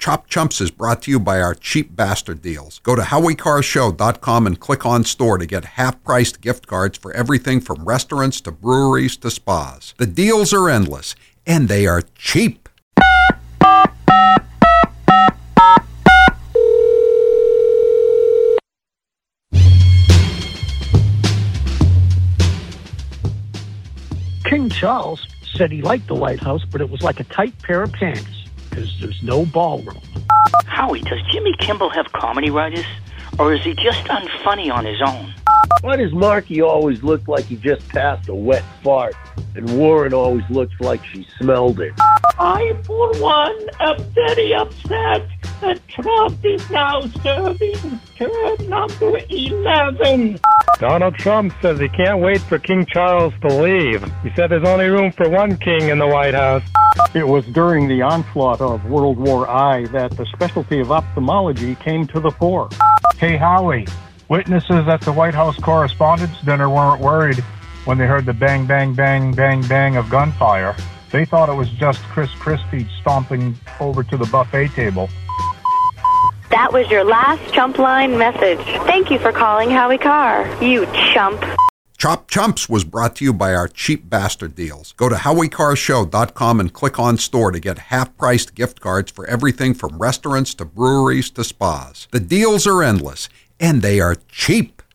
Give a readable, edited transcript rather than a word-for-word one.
Chop Chumps is brought to you by our cheap bastard deals. Go to HowieCarsShow.com and click on store to get half-priced gift cards for everything from restaurants to breweries to spas. The deals are endless, and they are cheap. King Charles said he liked the White House, but it was like a tight pair of pants because there's no ballroom. Howie, does Jimmy Kimmel have comedy writers, or is he just unfunny on his own? Why does Marky always look like he just passed a wet fart, and Warren always looks like she smelled it? I, for one, am very upset that Trump is now serving term number 11. Donald Trump says he can't wait for King Charles to leave. He said there's only room for one king in the White House. It was during the onslaught of World War I that the specialty of ophthalmology came to the fore. Hey, Howie, witnesses at the White House Correspondents' Dinner weren't worried when they heard the bang, bang, bang, bang, bang of gunfire. They thought it was just Chris Christie stomping over to the buffet table. That was your last Chump Line message. Thank you for calling Howie Carr, you chump. Chop Chumps was brought to you by our cheap bastard deals. Go to HowieCarsShow.com and click on store to get half-priced gift cards for everything from restaurants to breweries to spas. The deals are endless, and they are cheap.